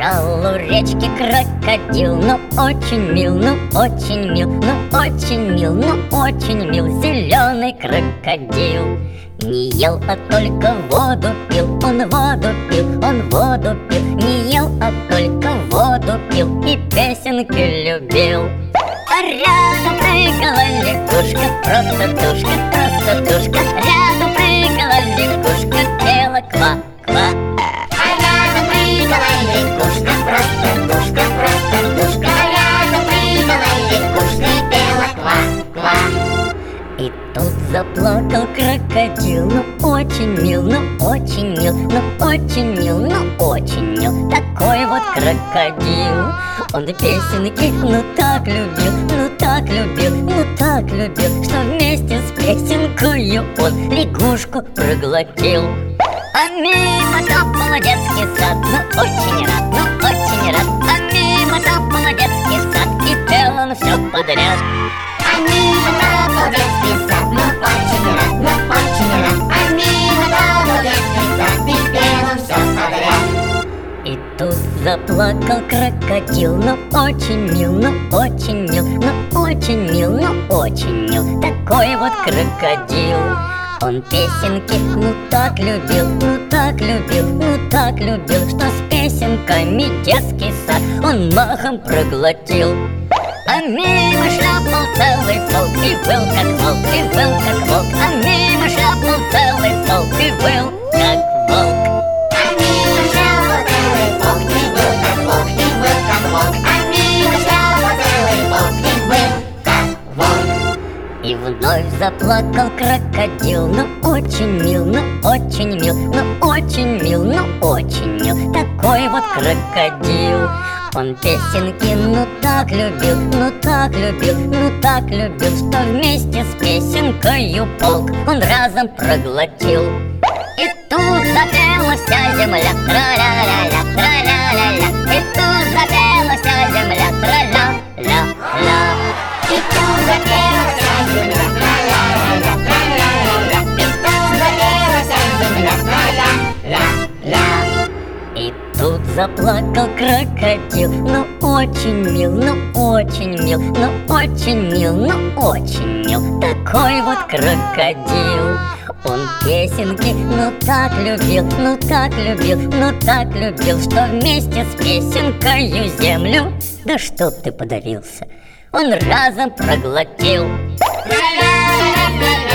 Лежал у речки крокодил, ну очень мил, ну очень мил, ну очень мил, ну очень мил, зеленый крокодил. Не ел, а только воду пил, он воду пил, он воду пил. Не ел, а только воду пил и песенки любил. А рядом прыгала лягушка, просто тушка, рядом прыгала лягушка, пела ква-ква. А рядом прыгала лягушка, просто тушка, а рядом прыгала лягушка и пела ква-ква. И тут заплакал крокодил, ну очень мил, ну очень мил, ну очень мил, ну очень мил. Такой вот крокодил. Он песенки ну так любил, ну так любил, ну так любил, что вместе с песенкою он лягушку проглотил. А мимо топал детский сад, ну очень рад, ну очень рад. А мимо топал детский сад и пел он все подряд. А мимо топал детский сад, ну очень рад, ну очень рад. А мимо топал детский сад и пел он все подряд. И тут заплакал крокодил, ну очень мил, ну очень мил, ну очень мил, ну очень мил. Такой вот крокодил. Он песенки ну так любил, ну так любил, ну так любил, что с песенками детский сад он махом проглотил. А мимо шляпал целый полк и выл как волк, и выл как волк. А мимо шляпал целый полк и выл как волк. А мимо шляпал целый полк и выл как волк, и выл как волк. А мимо шляпал целый полк и выл как волк. И вновь заплакал крокодил, ну очень мил, ну очень мил, ну очень мил, ну очень мил. Такой вот крокодил. Он песенки ну так любил, ну так любил, ну так любил, что вместе с песенкою полк он разом проглотил. И тут запела вся земля, тра-ля-ля-ля, тра-ля-ля-ля. И тут запела вся земля, тра-ля-ля-ля. И тут запела вся земля, тра-ля-ля-ля, тра-ля-ля-ля. И тут запела вся земля, тра-ля-ля-ля. И тут заплакал крокодил, ну очень мил, ну очень мил, ну очень мил, ну очень мил. Такой вот крокодил. Он песенки ну так любил, ну так любил, ну так любил, что вместе с песенкою землю, да чтоб ты подавился, он разом проглотил. Ля-ля-ля-ля-ля.